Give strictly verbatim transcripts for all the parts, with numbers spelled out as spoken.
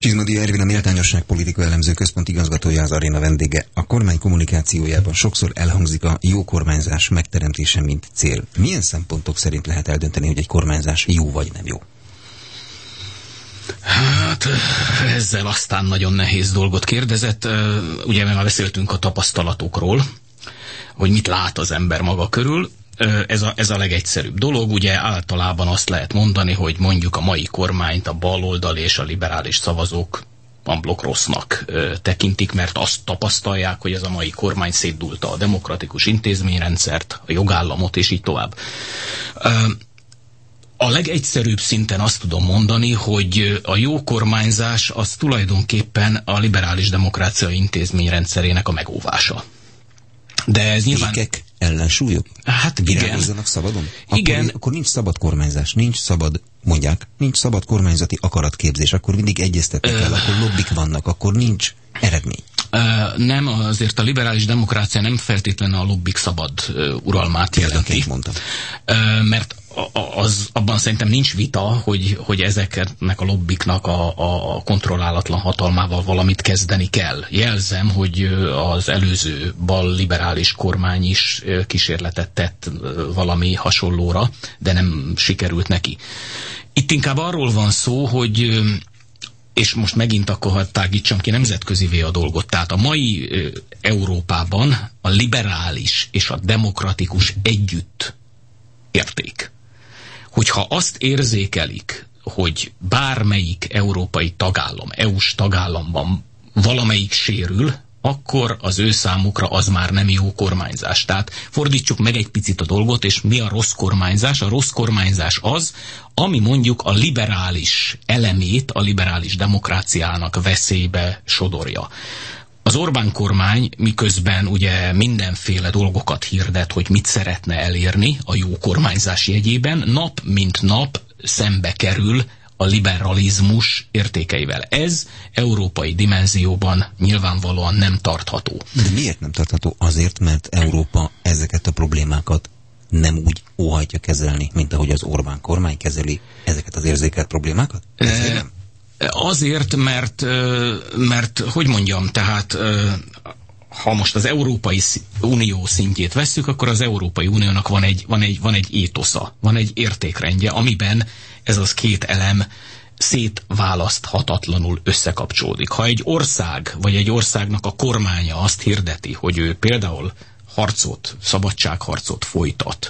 Csizmadia Ervin, a Méltányosság Politika Elemző Központ igazgatója, az Aréna vendége. A kormány kommunikációjában sokszor elhangzik a jó kormányzás megteremtése, mint cél. Milyen szempontok szerint lehet eldönteni, hogy egy kormányzás jó vagy nem jó? Hát ezzel aztán nagyon nehéz dolgot kérdezett. Ugye már beszéltünk a tapasztalatokról, hogy mit lát az ember maga körül. Ez a, ez a legegyszerűbb dolog. Ugye általában azt lehet mondani, hogy mondjuk a mai kormányt a baloldal és a liberális szavazók amblok rossznak ö, tekintik, mert azt tapasztalják, hogy ez a mai kormány szétdulta a demokratikus intézményrendszert, a jogállamot, és így tovább. Ö, A legegyszerűbb szinten azt tudom mondani, hogy a jó kormányzás az tulajdonképpen a liberális demokrácia intézményrendszerének a megóvása. De ez nyilván... Ékek, ellensúlyok? Hát igen. Virágozzanak szabadon? Akkor, Igen. Akkor nincs szabad kormányzás, nincs szabad, mondják, nincs szabad kormányzati akaratképzés, akkor mindig egyeztetni kell, uh, akkor lobbik vannak, akkor nincs eredmény. Uh, nem, azért a liberális demokrácia nem feltétlenül a lobbik szabad uh, uralmát jelenti. mondtam. Uh, mert az, abban szerintem nincs vita, hogy, hogy ezeknek a lobbiknak a, a kontrollálatlan hatalmával valamit kezdeni kell. Jelzem, hogy az előző bal liberális kormány is kísérletet tett valami hasonlóra, de nem sikerült neki. Itt inkább arról van szó, hogy, és most megint akkor hadd tágítsam ki nemzetközivé a dolgot, tehát a mai Európában a liberális és a demokratikus együtt érték. Hogyha azt érzékelik, hogy bármelyik európai tagállam, é u-s tagállamban valamelyik sérül, akkor az ő számukra az már nem jó kormányzás. Tehát fordítsuk meg egy picit a dolgot, és mi a rossz kormányzás? A rossz kormányzás az, ami mondjuk a liberális elemét, a liberális demokráciának veszélybe sodorja. Az Orbán kormány miközben ugye mindenféle dolgokat hirdet, hogy mit szeretne elérni a jó kormányzás jegyében, nap mint nap szembe kerül a liberalizmus értékeivel. Ez európai dimenzióban nyilvánvalóan nem tartható. De miért nem tartható? Azért, mert Európa ezeket a problémákat nem úgy óhajtja kezelni, mint ahogy az Orbán kormány kezeli ezeket az érzékelt problémákat? Ezért nem? Azért, mert, mert, hogy mondjam, tehát ha most az Európai Unió szintjét vesszük, akkor az Európai Uniónak van egy, van egy, van egy étosza, van egy értékrendje, amiben ez az két elem szétválaszthatatlanul összekapcsolódik. Ha egy ország, vagy egy országnak a kormánya azt hirdeti, hogy ő például harcot, szabadságharcot folytat,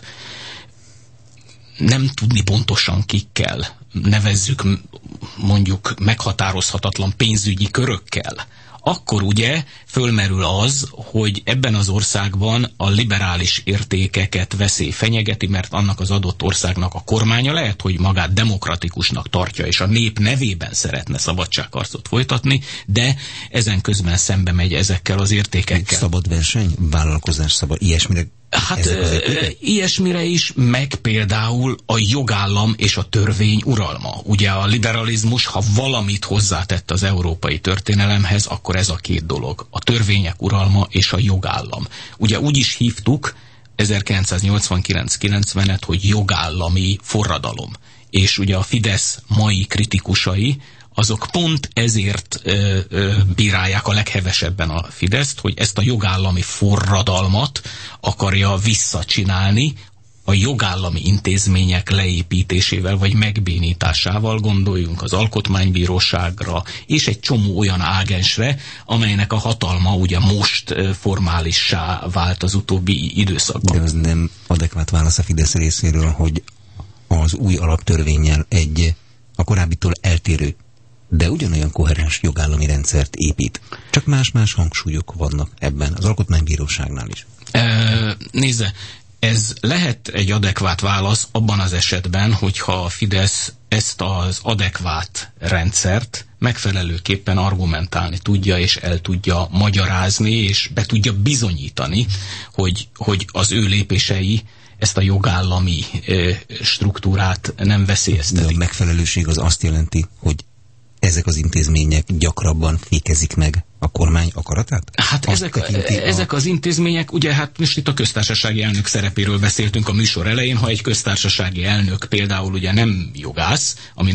nem tudni pontosan kikkel, nevezzük mondjuk meghatározhatatlan pénzügyi körökkel, akkor ugye fölmerül az, hogy ebben az országban a liberális értékeket veszély fenyegeti, mert annak az adott országnak a kormánya lehet, hogy magát demokratikusnak tartja, és a nép nevében szeretne szabadságharcot folytatni, de ezen közben szembe megy ezekkel az értékekkel. Szabad verseny, vállalkozás szabad, ilyesmire? Hát e, ilyesmire is, meg például a jogállam és a törvény uralma. Ugye a liberalizmus, ha valamit hozzátett az európai történelemhez, akkor ez a két dolog. A törvények uralma és a jogállam. Ugye úgy is hívtuk ezerkilencszáznyolcvankilenc kilencvenet, hogy jogállami forradalom. És ugye a Fidesz mai kritikusai, azok pont ezért ö, ö, bírálják a leghevesebben a Fideszt, hogy ezt a jogállami forradalmat akarja visszacsinálni a jogállami intézmények leépítésével vagy megbénításával, gondoljunk az Alkotmánybíróságra és egy csomó olyan ágensre, amelynek a hatalma ugye most formálissá vált az utóbbi időszakban. De az nem adekvát válasz a Fidesz részéről, hogy az új alaptörvénnyel egy a korábbitól eltérő, de ugyanolyan koherens jogállami rendszert épít. Csak más-más hangsúlyok vannak ebben, az Alkotmánybíróságnál is. E, nézze, ez lehet egy adekvát válasz abban az esetben, hogyha a Fidesz ezt az adekvát rendszert megfelelőképpen argumentálni tudja, és el tudja magyarázni, és be tudja bizonyítani, hogy, hogy az ő lépései ezt a jogállami e, struktúrát nem veszélyeztetik. De a megfelelőség az azt jelenti, hogy ezek az intézmények gyakrabban fékezik meg a kormány akaratát? Hát ezek, ezek a... az intézmények, ugye hát most itt a köztársasági elnök szerepéről beszéltünk a műsor elején, ha egy köztársasági elnök például ugye nem jogász, ami nem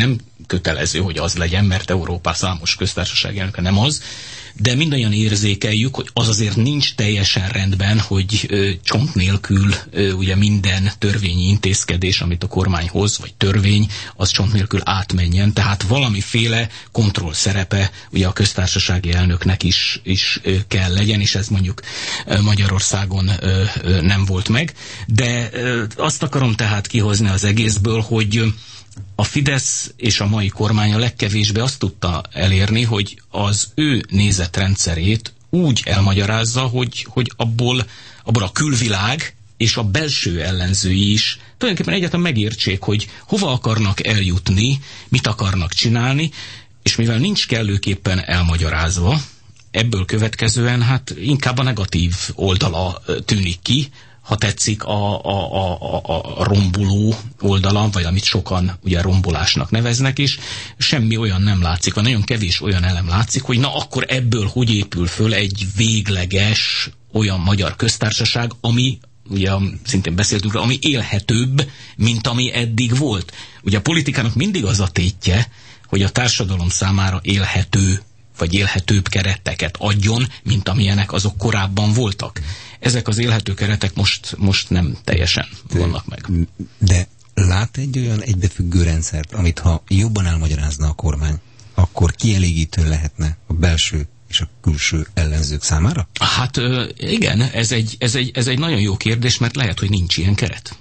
kötelező, hogy az legyen, mert Európa számos köztársaság elnöke nem az, de mindannyian érzékeljük, hogy az azért nincs teljesen rendben, hogy ö, csont nélkül ö, ugye minden törvényi intézkedés, amit a kormány hoz, vagy törvény, az csont nélkül átmenjen. Tehát valamiféle kontroll szerepe ugye a köztársasági elnöknek is, is ö, kell legyen, és ez mondjuk ö, Magyarországon ö, ö, nem volt meg. De ö, azt akarom tehát kihozni az egészből, hogy a Fidesz és a mai kormány a legkevésbé azt tudta elérni, hogy az ő nézetrendszerét úgy elmagyarázza, hogy, hogy abból, abból a külvilág és a belső ellenzői is tulajdonképpen egyáltalán megértsék, hogy hova akarnak eljutni, mit akarnak csinálni, és mivel nincs kellőképpen elmagyarázva, ebből következően hát inkább a negatív oldala tűnik ki, ha tetszik, a, a, a, a romboló oldala, vagy amit sokan ugye rombolásnak neveznek is, semmi olyan nem látszik, vagy nagyon kevés olyan elem látszik, hogy na akkor ebből hogy épül föl egy végleges olyan magyar köztársaság, ami, ugye szintén beszéltünk rá, ami élhetőbb, mint ami eddig volt. Ugye a politikának mindig az a tétje, hogy a társadalom számára élhető vagy élhetőbb kereteket adjon, mint amilyenek azok korábban voltak. Ezek az élhető keretek most, most nem teljesen vannak meg. De lát egy olyan egybefüggő rendszert, amit ha jobban elmagyarázna a kormány, akkor kielégítő lehetne a belső és a külső ellenzők számára? Hát igen, ez egy, ez egy, ez egy nagyon jó kérdés, mert lehet, hogy nincs ilyen keret.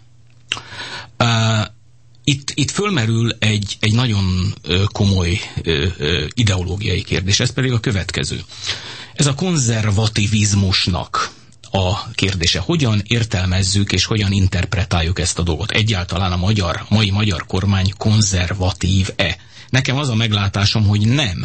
Uh, Itt, itt fölmerül egy, egy nagyon ö, komoly ö, ö, ideológiai kérdés, ez pedig a következő. Ez a konzervativizmusnak a kérdése. Hogyan értelmezzük és hogyan interpretáljuk ezt a dolgot? Egyáltalán a magyar, mai magyar kormány konzervatív-e? Nekem az a meglátásom, hogy nem.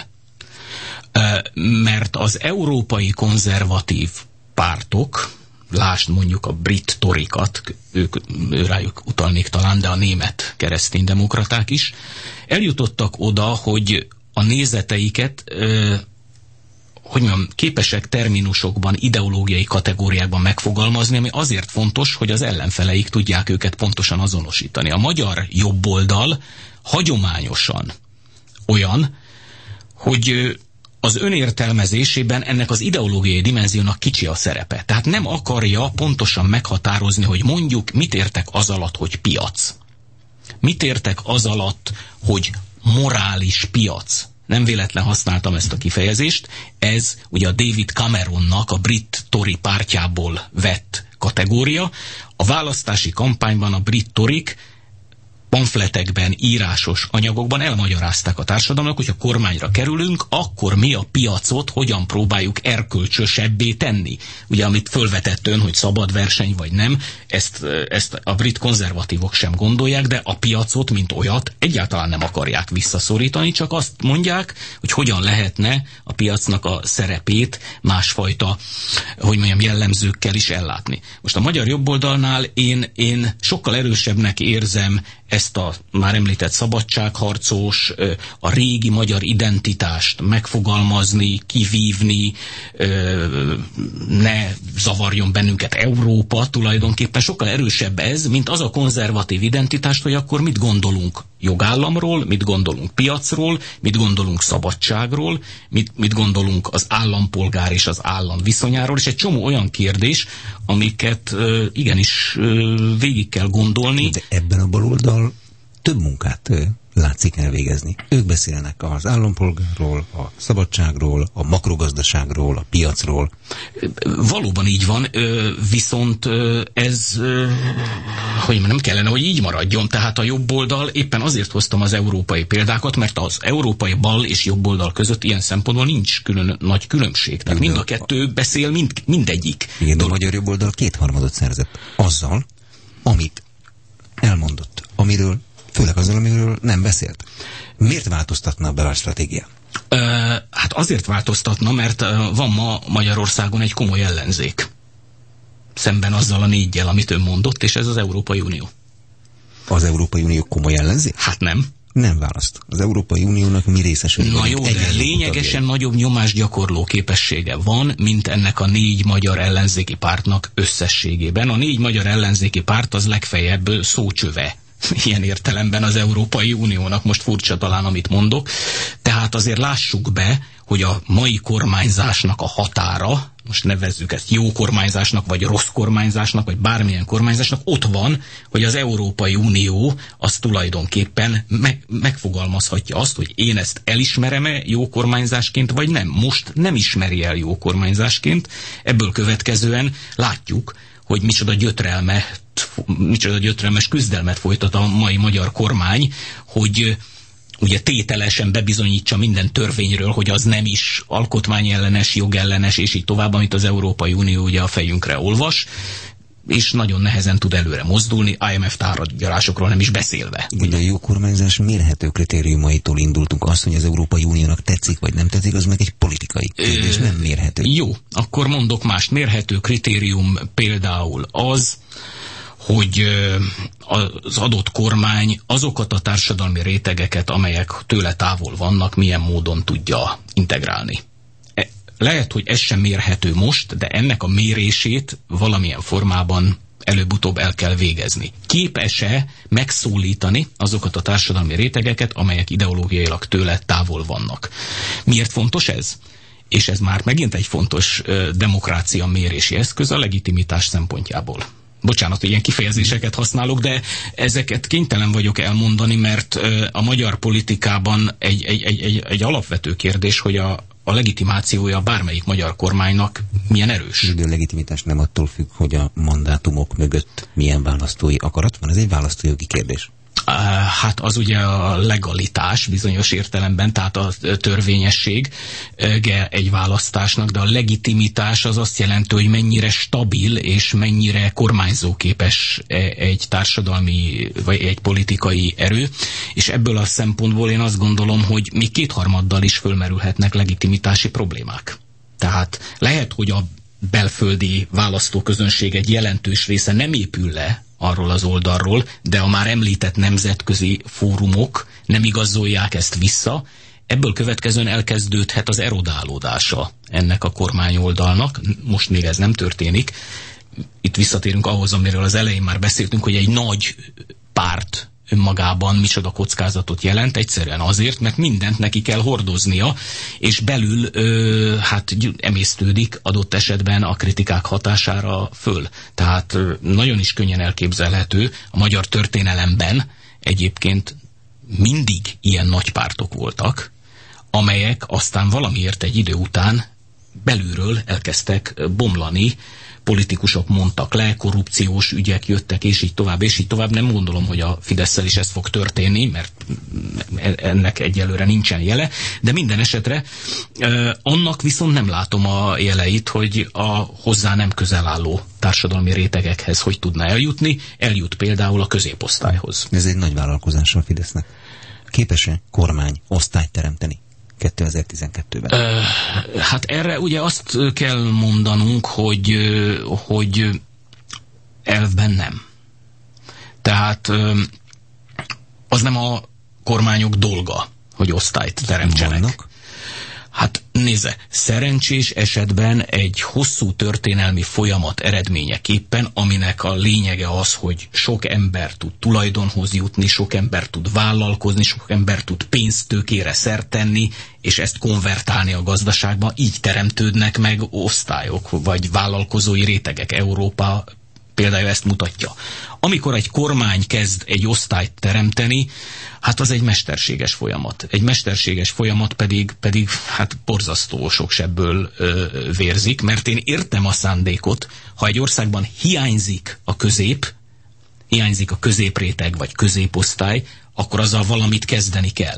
Mert az európai konzervatív pártok, lásd mondjuk a brit torikat, ők, ő rájuk utalnék talán, de a német kereszténydemokraták is, eljutottak oda, hogy a nézeteiket ö, hogy mondjam, képesek terminusokban, ideológiai kategóriákban megfogalmazni, ami azért fontos, hogy az ellenfeleik tudják őket pontosan azonosítani. A magyar jobboldal hagyományosan olyan, hogy az önértelmezésében ennek az ideológiai dimenziónak kicsi a szerepe. Tehát nem akarja pontosan meghatározni, hogy mondjuk mit értek az alatt, hogy piac. Mit értek az alatt, hogy morális piac. Nem véletlen használtam ezt a kifejezést. Ez ugye a David Cameronnak a brit Tory pártjából vett kategória. A választási kampányban a brit Toryk pamfletekben, írásos anyagokban elmagyarázták a társadalomnak, hogy ha kormányra kerülünk, akkor mi a piacot hogyan próbáljuk erkölcsösebbé tenni. Ugye, amit fölvetett ön, hogy szabad verseny vagy nem, ezt, ezt a brit konzervatívok sem gondolják, de a piacot, mint olyat, egyáltalán nem akarják visszaszorítani, csak azt mondják, hogy hogyan lehetne a piacnak a szerepét másfajta, hogy mondjam, jellemzőkkel is ellátni. Most a magyar jobboldalnál én, én sokkal erősebbnek érzem ezt a már említett szabadságharcos, a régi magyar identitást megfogalmazni, kivívni, ne zavarjon bennünket Európa, tulajdonképpen sokkal erősebb ez, mint az a konzervatív identitást, hogy akkor mit gondolunk jogállamról, mit gondolunk piacról, mit gondolunk szabadságról, mit, mit gondolunk az állampolgár és az állam viszonyáról, és egy csomó olyan kérdés, amiket igenis végig kell gondolni. De ebben a baloldal több munkát látszik elvégezni. Ők beszélnek az állampolgárról, a szabadságról, a makrogazdaságról, a piacról. Valóban így van, viszont ez, hogy nem kellene, hogy így maradjon. Tehát a jobb oldal, éppen azért hoztam az európai példákat, mert az európai bal és jobb oldal között ilyen szempontból nincs külön, nagy különbség. Tehát mind a kettő beszél, mind, mindegyik. Igen, de a magyar jobb oldal kétharmadot szerzett azzal, amit elmondott, amiről főleg azzal, amiről nem beszélt. Miért változtatna a belstratégia? Uh, hát azért változtatna, mert uh, van ma Magyarországon egy komoly ellenzék. Szemben azzal a négyel, amit ön mondott, és ez az Európai Unió. Az Európai Unió komoly ellenzék? Hát nem. Nem választ. Az Európai Uniónak mi részesül? Na jó, de lényegesen nagyobb nyomásgyakorló képessége van, mint ennek a négy magyar ellenzéki pártnak összességében. A négy magyar ellenzéki párt az legfeljebb szócsöve ilyen értelemben az Európai Uniónak. Most furcsa talán, amit mondok. Tehát azért lássuk be, hogy a mai kormányzásnak a határa, most nevezzük ezt jó kormányzásnak, vagy rossz kormányzásnak, vagy bármilyen kormányzásnak, ott van, hogy az Európai Unió az tulajdonképpen meg, megfogalmazhatja azt, hogy én ezt elismerem-e jó kormányzásként, vagy nem. Most nem ismeri el jó kormányzásként, ebből következően látjuk, hogy micsoda gyötrelmet, micsoda gyötrelmes küzdelmet folytat a mai magyar kormány, hogy ugye tételesen bebizonyítsa minden törvényről, hogy az nem is alkotmányellenes, jogellenes, és így tovább, amit az Európai Unió ugye a fejünkre olvas, és nagyon nehezen tud előre mozdulni, I M F tárgyalásokról nem is beszélve. Ugye a jó kormányzás mérhető kritériumaitól indultunk. Azt, hogy az Európai Uniónak tetszik, vagy nem tetszik, az meg egy politikai kérdés, nem mérhető. Jó, akkor mondok mást. Mérhető kritérium például az, hogy az adott kormány azokat a társadalmi rétegeket, amelyek tőle távol vannak, milyen módon tudja integrálni. Lehet, hogy ez sem mérhető most, de ennek a mérését valamilyen formában előbb-utóbb el kell végezni. Képes-e megszólítani azokat a társadalmi rétegeket, amelyek ideológiailag tőle távol vannak? Miért fontos ez? És ez már megint egy fontos uh, demokrácia mérési eszköz a legitimitás szempontjából. Bocsánat, hogy ilyen kifejezéseket használok, de ezeket kénytelen vagyok elmondani, mert uh, a magyar politikában egy, egy, egy, egy, egy alapvető kérdés, hogy a a legitimációja bármelyik magyar kormánynak milyen erős. De a legitimitás nem attól függ, hogy a mandátumok mögött milyen választói akarat van, ez egy választójogi kérdés. Hát az ugye a legalitás bizonyos értelemben, tehát a törvényesség egy választásnak, de a legitimitás az azt jelenti, hogy mennyire stabil és mennyire kormányzóképes egy társadalmi vagy egy politikai erő, és ebből a szempontból én azt gondolom, hogy még kétharmaddal is fölmerülhetnek legitimitási problémák. Tehát lehet, hogy a belföldi választóközönség egy jelentős része nem épül le arról az oldalról, de a már említett nemzetközi fórumok nem igazolják ezt vissza, ebből következően elkezdődhet az erodálódása ennek a kormányoldalnak. Most még ez nem történik. Itt visszatérünk ahhoz, amiről az elején már beszéltünk, hogy egy nagy párt önmagában micsoda kockázatot jelent, egyszerűen azért, mert mindent neki kell hordoznia, és belül ö, hát emésztődik adott esetben a kritikák hatására föl. Tehát ö, nagyon is könnyen elképzelhető, a magyar történelemben egyébként mindig ilyen nagy pártok voltak, amelyek aztán valamiért egy idő után belülről elkezdtek bomlani, politikusok mondtak le, korrupciós ügyek jöttek, és így tovább, és így tovább. Nem gondolom, hogy a Fidesszel is ez fog történni, mert ennek egyelőre nincsen jele, de minden esetre eh, annak viszont nem látom a jeleit, hogy a hozzá nem közel álló társadalmi rétegekhez hogy tudna eljutni. Eljut például a középosztályhoz. Ez egy nagy vállalkozás a Fidesznek. Képes-e kormány osztályt teremteni kétezer-tizenkettőben? Uh, hát erre ugye azt kell mondanunk, hogy, hogy elvben nem. Tehát az nem a kormányok dolga, hogy osztályt teremtsenek. Vannak? Hát nézze, szerencsés esetben egy hosszú történelmi folyamat eredményeképpen, aminek a lényege az, hogy sok ember tud tulajdonhoz jutni, sok ember tud vállalkozni, sok ember tud pénztőkére szert tenni, és ezt konvertálni a gazdaságba, így teremtődnek meg osztályok, vagy vállalkozói rétegek. Európa például ezt mutatja. Amikor egy kormány kezd egy osztályt teremteni, hát az egy mesterséges folyamat. Egy mesterséges folyamat pedig, pedig hát borzasztó sok sebből ö, vérzik, mert én értem a szándékot, ha egy országban hiányzik a közép, hiányzik a középréteg vagy középosztály, akkor azzal valamit kezdeni kell.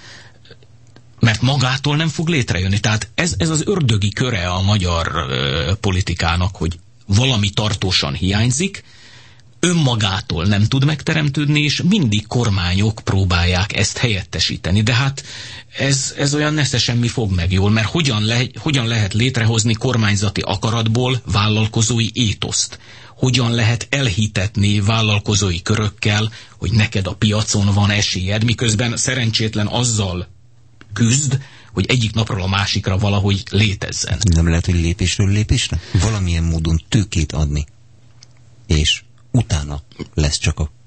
Mert magától nem fog létrejönni. Tehát ez, ez az ördögi köre a magyar ö, politikának, hogy valami tartósan hiányzik, önmagától nem tud megteremtődni, és mindig kormányok próbálják ezt helyettesíteni. De hát ez, ez olyan nesze semmi fog meg jól, mert hogyan, le, hogyan lehet létrehozni kormányzati akaratból vállalkozói étoszt? Hogyan lehet elhitetni vállalkozói körökkel, hogy neked a piacon van esélyed, miközben szerencsétlen azzal küzd, hogy egyik napról a másikra valahogy létezzen. Nem lehet, hogy lépésről lépésre? Valamilyen módon tőkét adni, és utána lesz csak a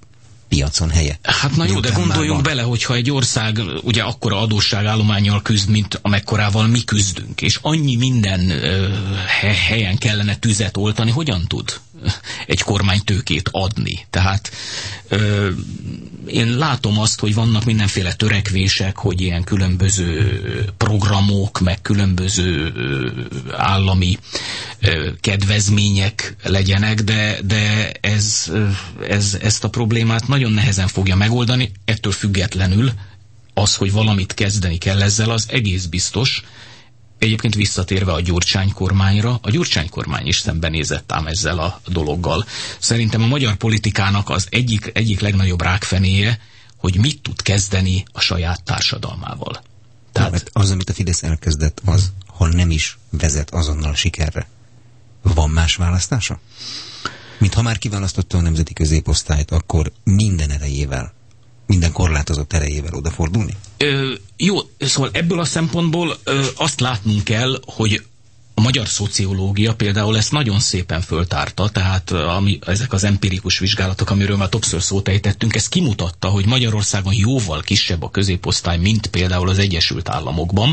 piacon helye. Hát na jó, Miután de gondoljunk bele, hogyha egy ország ugye akkora adósságállománnyal küzd, mint amekkorával mi küzdünk, és annyi minden ö, helyen kellene tüzet oltani, hogyan tud egy kormány tőkét adni? Tehát ö, én látom azt, hogy vannak mindenféle törekvések, hogy ilyen különböző programok, meg különböző állami ö, kedvezmények legyenek, de, de ez, ez, ezt a problémát nagyon nehezen fogja megoldani, ettől függetlenül az, hogy valamit kezdeni kell ezzel, az egész biztos. Egyébként visszatérve a Gyurcsány kormányra, a Gyurcsány kormány is szembenézett ám ezzel a dologgal. Szerintem a magyar politikának az egyik, egyik legnagyobb rákfenéje, hogy mit tud kezdeni a saját társadalmával. Tehát... Mert az, amit a Fidesz elkezdett, az, ha nem is vezet azonnal sikerre, van más választása? Mint ha már kiválasztotta a nemzeti középosztályt, akkor minden erejével, minden korlátozott erejével odafordulni? Ö, jó, szóval ebből a szempontból ö, azt látnunk kell, hogy a magyar szociológia például ezt nagyon szépen föltárta, tehát ami, ezek az empirikus vizsgálatok, amiről már többször szót ejtettünk, ez kimutatta, hogy Magyarországon jóval kisebb a középosztály, mint például az Egyesült Államokban.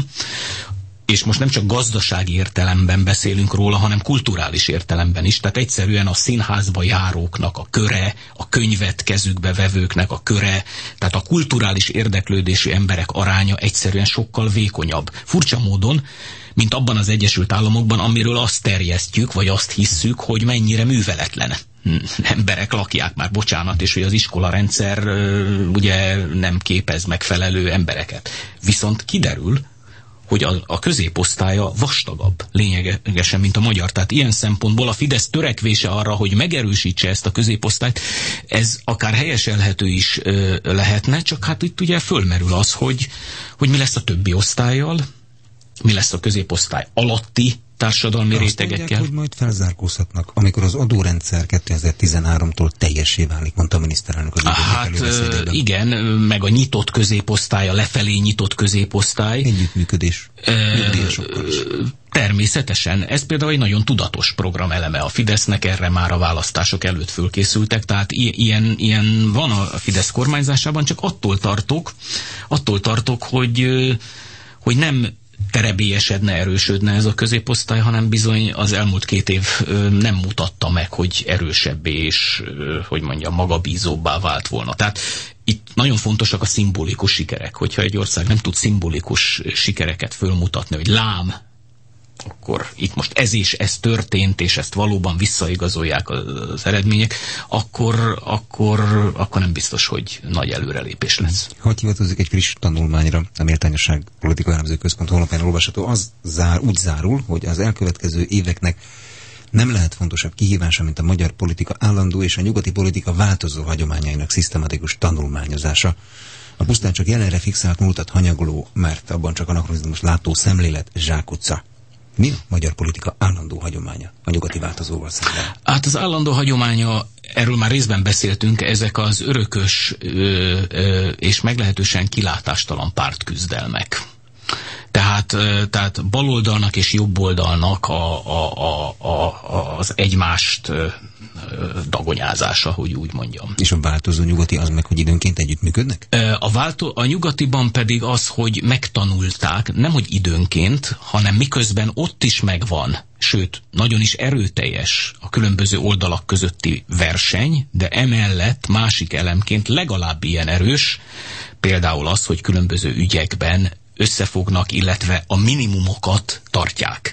És most nem csak gazdasági értelemben beszélünk róla, hanem kulturális értelemben is. Tehát egyszerűen a színházba járóknak a köre, a könyvet kezükbe vevőknek a köre, tehát a kulturális érdeklődésű emberek aránya egyszerűen sokkal vékonyabb. Furcsa módon, mint abban az Egyesült Államokban, amiről azt terjesztjük, vagy azt hisszük, hogy mennyire műveletlen emberek lakják már, bocsánat, és hogy az iskolarendszer ugye nem képez megfelelő embereket. Viszont kiderül, hogy a, a középosztálya vastagabb lényegesen, mint a magyar. Tehát ilyen szempontból a Fidesz törekvése arra, hogy megerősítse ezt a középosztályt, ez akár helyeselhető is ö, lehetne, csak hát itt ugye fölmerül az, hogy, hogy mi lesz a többi osztállyal, mi lesz a középosztály alatti társadalmi azt rétegekkel. Mondják, hogy majd felzárkózhatnak, amikor az adórendszer kétezer-tizenháromtól teljessé válik, mondta a miniszterelnök az Hát igen, meg a nyitott középosztály, a lefelé nyitott középosztály. Együttműködés. Nyugdíjasokkal is. Természetesen. Ez például egy nagyon tudatos program eleme a Fidesznek, erre már a választások előtt fölkészültek, tehát ilyen, ilyen van a Fidesz kormányzásában, csak attól tartok, attól tartok, hogy, hogy nem terebélyesedne, erősödne ez a középosztály, hanem bizony az elmúlt két év nem mutatta meg, hogy erősebbé és, hogy mondjam, magabízóbbá vált volna. Tehát itt nagyon fontosak a szimbolikus sikerek. Hogyha egy ország nem tud szimbolikus sikereket fölmutatni, hogy lám, akkor itt most ez és ez történt, és ezt valóban visszaigazolják az eredmények, akkor, akkor, akkor nem biztos, hogy nagy előrelépés lesz. Hogy hivatkozik egy friss tanulmányra, a Méltányosság Politikai Elemző Központ honlapján olvasható, az zár, úgy zárul, hogy az elkövetkező éveknek nem lehet fontosabb kihívása, mint a magyar politika állandó és a nyugati politika változó hagyományainak szisztematikus tanulmányozása. A pusztán csak jelenre fixált múltat hanyagoló, mert abban csak anachronizmus látó szemlélet zsákutca. Mi a magyar politika állandó hagyománya a nyugati változóval szemben? Hát az állandó hagyománya, erről már részben beszéltünk, ezek az örökös ö, ö, és meglehetősen kilátástalan pártküzdelmek. Tehát, ö, tehát baloldalnak és jobboldalnak a, a, a, a, az egymást ö, dagonyázása, hogy úgy mondjam. És a változó nyugati az meg, hogy időnként együttműködnek? A, váltó, a nyugatiban pedig az, hogy megtanulták, nem hogy időnként, hanem miközben ott is megvan, sőt, nagyon is erőteljes a különböző oldalak közötti verseny, de emellett másik elemként legalább ilyen erős, például az, hogy különböző ügyekben összefognak, illetve a minimumokat tartják.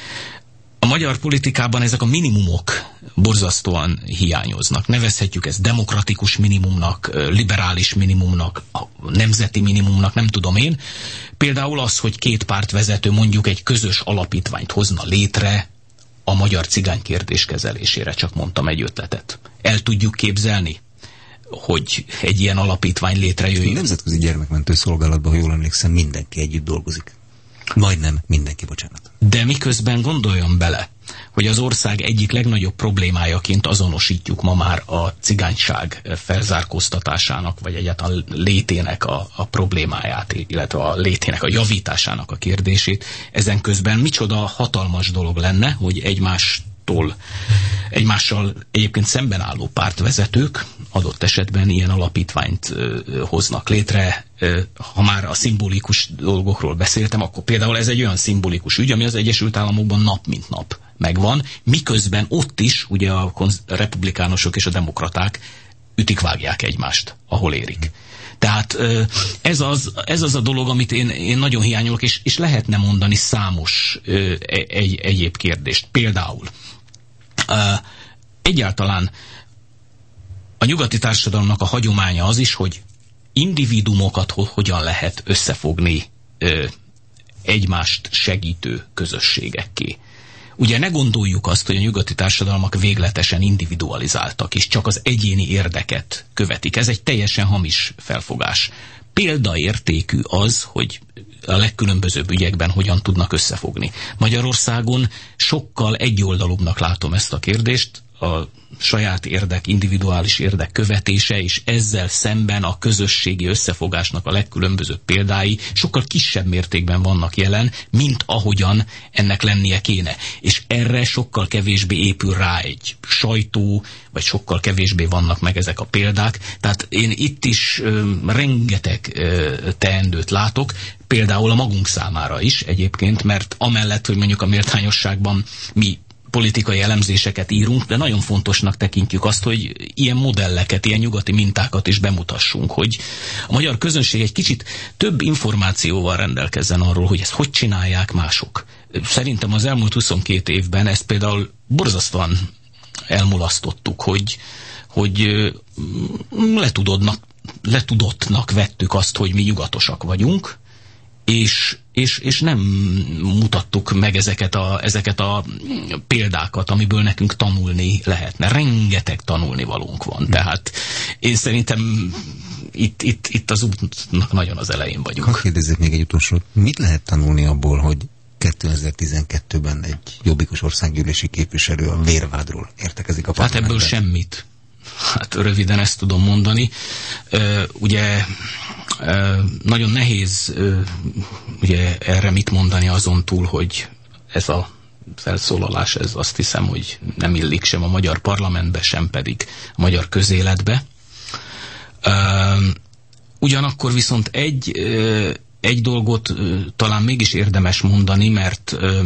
A magyar politikában ezek a minimumok borzasztóan hiányoznak. Nevezhetjük ezt demokratikus minimumnak, liberális minimumnak, nemzeti minimumnak, nem tudom én. Például az, hogy két pártvezető mondjuk egy közös alapítványt hozna létre a magyar cigánykérdés kezelésére, csak mondtam egy ötletet. El tudjuk képzelni, hogy egy ilyen alapítvány létrejöjjön? A Nemzetközi Gyermekmentő Szolgálatban, ha jól emlékszem, mindenki együtt dolgozik. Majdnem mindenki, bocsánat. De miközben gondoljon bele, hogy az ország egyik legnagyobb problémájaként azonosítjuk ma már a cigányság felzárkóztatásának, vagy egyáltalán létének a, a problémáját, illetve a létének a javításának a kérdését. Ezen közben micsoda hatalmas dolog lenne, hogy egymás egymástól, egymással egyébként szemben álló pártvezetők adott esetben ilyen alapítványt ö, hoznak létre. Ö, ha már a szimbolikus dolgokról beszéltem, akkor például ez egy olyan szimbolikus ügy, ami az Egyesült Államokban nap mint nap megvan, miközben ott is ugye a republikánusok és a demokraták ütik-vágják egymást, ahol érik. Tehát ez az, ez az a dolog, amit én, én nagyon hiányolok, és, és lehetne mondani számos egy, egyéb kérdést. Például egyáltalán a nyugati társadalomnak a hagyománya az is, hogy individumokat hogyan lehet összefogni egymást segítő közösségekké. Ugye ne gondoljuk azt, hogy a nyugati társadalmak végletesen individualizáltak, és csak az egyéni érdeket követik. Ez egy teljesen hamis felfogás. Példaértékű az, hogy a legkülönbözőbb ügyekben hogyan tudnak összefogni. Magyarországon sokkal egyoldalúbbnak látom ezt a kérdést, a saját érdek, individuális érdek követése, és ezzel szemben a közösségi összefogásnak a legkülönbözőbb példái sokkal kisebb mértékben vannak jelen, mint ahogyan ennek lennie kéne. És erre sokkal kevésbé épül rá egy sajtó, vagy sokkal kevésbé vannak meg ezek a példák. Tehát én itt is ö, rengeteg ö, teendőt látok, például a magunk számára is egyébként, mert amellett, hogy mondjuk a méltányosságban mi politikai elemzéseket írunk, de nagyon fontosnak tekintjük azt, hogy ilyen modelleket, ilyen nyugati mintákat is bemutassunk, hogy a magyar közönség egy kicsit több információval rendelkezzen arról, hogy ezt hogy csinálják mások. Szerintem az elmúlt huszonkét évben ezt például borzasztóan elmulasztottuk, hogy, hogy letudodnak, letudottnak vettük azt, hogy mi nyugatosak vagyunk, és, és, és nem mutattuk meg ezeket a, ezeket a példákat, amiből nekünk tanulni lehetne. Rengeteg tanulnivalónk van. Tehát én szerintem itt, itt, itt az útnak nagyon az elején vagyunk. Hadd kérdezzek még egy utolsót. Mit lehet tanulni abból, hogy kétezer-tizenkettőben egy jobbikos országgyűlési képviselő a vérvádról értekezik a parlamentben? Hát ebből semmit. Hát röviden ezt tudom mondani. Uh, ugye uh, nagyon nehéz uh, ugye erre mit mondani azon túl, hogy ez a felszólalás, ez azt hiszem, hogy nem illik sem a magyar parlamentbe, sem pedig a magyar közéletbe. Uh, ugyanakkor viszont egy, uh, egy dolgot uh, talán mégis érdemes mondani, mert uh,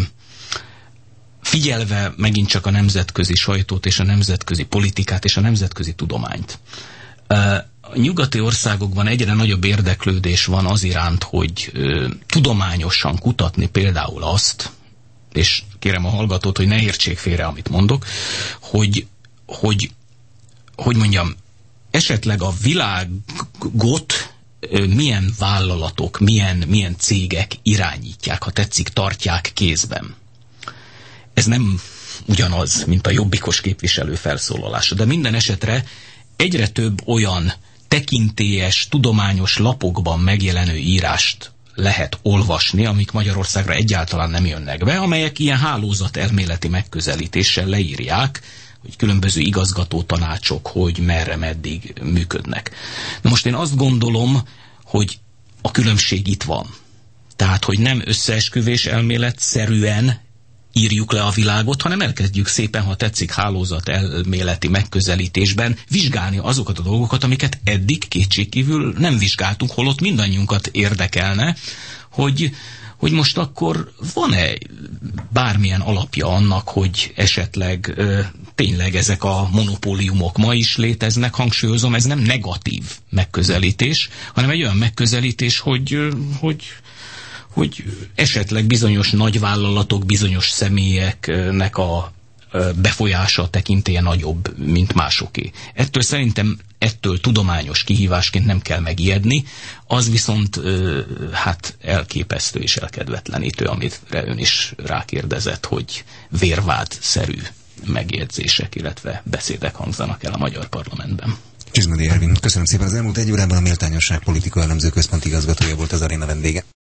figyelve megint csak a nemzetközi sajtót és a nemzetközi politikát és a nemzetközi tudományt. A nyugati országokban egyre nagyobb érdeklődés van az iránt, hogy tudományosan kutatni például azt, és kérem a hallgatót, hogy ne értsék félre, amit mondok, hogy, hogy, hogy mondjam, esetleg a világot milyen vállalatok, milyen, milyen cégek irányítják, ha tetszik, tartják kézben. Ez nem ugyanaz, mint a jobbikos képviselő felszólalása, de minden esetre egyre több olyan tekintélyes, tudományos lapokban megjelenő írást lehet olvasni, amik Magyarországra egyáltalán nem jönnek be, amelyek ilyen hálózatelméleti megközelítéssel leírják, hogy különböző igazgató tanácsok, hogy merre, meddig működnek. Na most én azt gondolom, hogy a különbség itt van. Tehát, hogy nem összeesküvés elméletszerűen írjuk le a világot, hanem elkezdjük szépen, ha tetszik, hálózat elméleti megközelítésben vizsgálni azokat a dolgokat, amiket eddig kétségkívül nem vizsgáltunk, holott mindannyiunkat érdekelne, hogy, hogy most akkor van-e bármilyen alapja annak, hogy esetleg ö, tényleg ezek a monopóliumok ma is léteznek, hangsúlyozom, ez nem negatív megközelítés, hanem egy olyan megközelítés, hogy, ö, hogy hogy esetleg bizonyos nagyvállalatok, bizonyos személyeknek a befolyása, tekintélye nagyobb, mint másoké. Ettől szerintem ettől tudományos kihívásként nem kell megijedni, az viszont hát elképesztő és elkedvetlenítő, amit ön is rákérdezett, hogy vérvád-szerű megjegyzések, illetve beszédek hangzanak el a magyar parlamentben. Csizmadi Ervin, köszönöm szépen. Az elmúlt egy órában a Méltányosság Politika Elemző Központ igazgatója volt az aréna vendége.